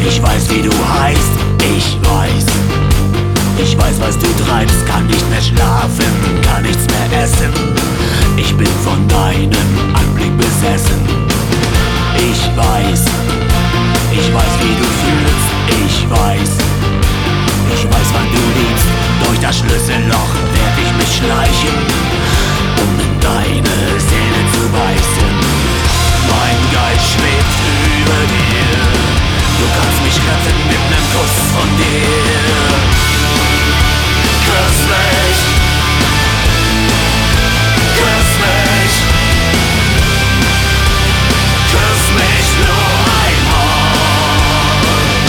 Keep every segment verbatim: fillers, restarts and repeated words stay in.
Ich weiß, wie du heißt, ich weiß. Ich weiß, was du treibst, kann nicht mehr schlafen, kann nichts mehr essen. Ich bin von deinem Anblick besessen. Ich weiß, ich weiß, wie du fühlst, ich weiß. Ich weiß, wann du liebst, durch das Schlüsselloch werd ich mich schleichen, um in deine Seele zu beißen. Mein Geist schwebt über dir, du kannst mich retten mit nem Kuss von dir. Küss mich, küss mich, küss mich nur einmal.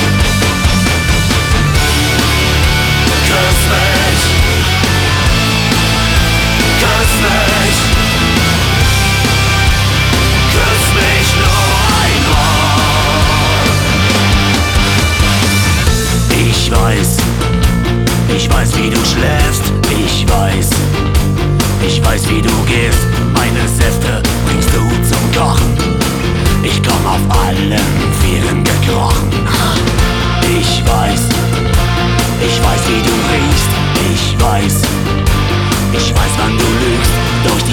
Küss mich, küss mich, küss mich nur einmal. Ich weiß, ich weiß, wie du schläfst, ich weiß. Ich weiß, wie du gehst, meine Säfte bringst du zum Kochen. Ich komm auf allen Vieren gekrochen. Ich weiß, ich weiß, wie du riechst, ich weiß. Ich weiß, wann du lügst, durch die